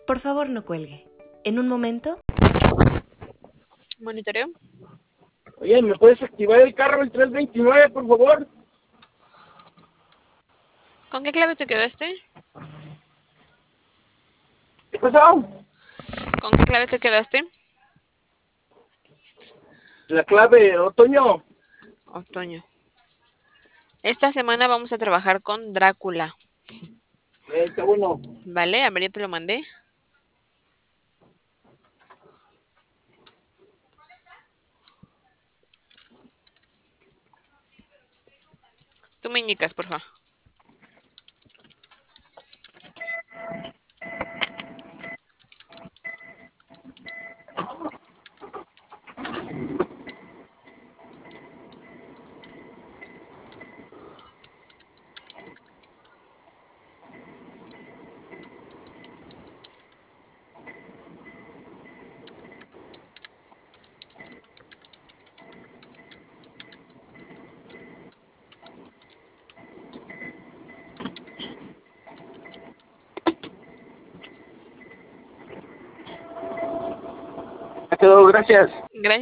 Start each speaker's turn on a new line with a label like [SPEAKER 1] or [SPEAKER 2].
[SPEAKER 1] Por favor, no cuelgue. En un momento.
[SPEAKER 2] Monitoreo.
[SPEAKER 3] Oye, ¿me puedes activar el carro el 329, por favor?
[SPEAKER 2] ¿Con qué clave te quedaste?
[SPEAKER 3] ¿Qué pasó?
[SPEAKER 2] ¿Con qué clave te quedaste?
[SPEAKER 3] La clave, Otoño.
[SPEAKER 2] Otoño. Esta semana vamos a trabajar con Drácula.
[SPEAKER 3] Está bueno.
[SPEAKER 2] ¿Vale? A ver, ya te lo mandé. Tú me indicas, por favor.
[SPEAKER 3] Ya quedó, gracias.